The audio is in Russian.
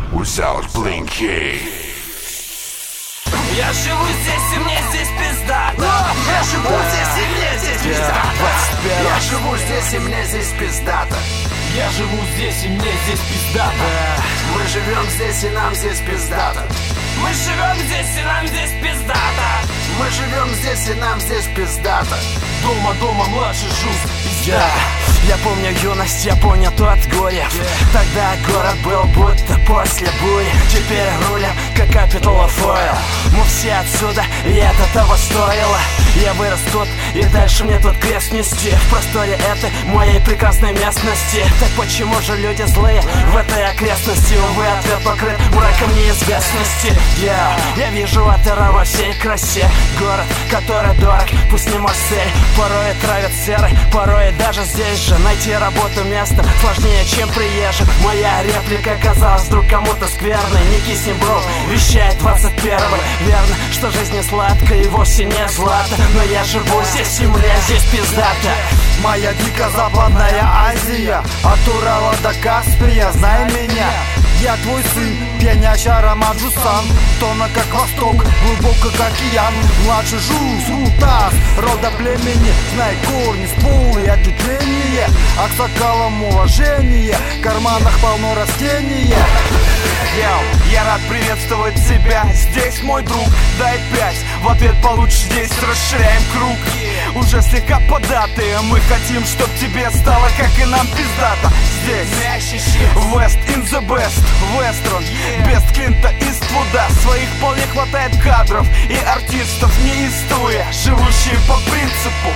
without blinking. Я живу здесь, и мне здесь пиздато. Я живу здесь, и мне здесь пиздато. Я живу здесь, и мне здесь пиздато. Я живу здесь, и мне здесь пиздато. Мы живем здесь, и нам здесь пиздато. Мы живем здесь, и нам здесь пиздато. Мы живем здесь, и нам здесь пиздато. Дома, младший жук, пизда. Я помню юность, я понял от горя. Тогда город был будто после бури. Теперь рулем, как Capital of Oil. Мы все отсюда, и это того стоило. Я вырос тут, и дальше мне тут крест нести. В просторе этой моей прекрасной местности. Так почему же люди злые в этой окрестности? Увы, ответ покрыт мраком неизвестности. Я вижу отера во всей красе. Город, который дорог, пусть не Марсель. Порой травят серой, порой даже здесь же найти работу место сложнее, чем приезжим. Моя реплика казалась вдруг кому-то скверной. Не кисни, бро, вещает 21-й. Верно, что жизнь не сладкая и вовсе не злато. Но я живу здесь, и мне здесь пиздато. Моя дико-западная Азия, от Урала до Каспия, знай меня. Я твой сын, пьянящий аромат жусан. Тона как восток, глубоко как океан. Младший жус, рутас, рода племени. Знай корни, споры, ответвление. А к соколам уважение, в карманах полно растения. Я рад приветствовать тебя, здесь мой друг. Дай 5, в ответ получишь 10, расширяем круг. Уже слегка податые, мы хотим, чтоб тебе стало, как и нам, пиздато. Здесь West in the best, Western, без Клинта Иствуда. Своих вполне хватает кадров и артистов неистовые, живущие по принципу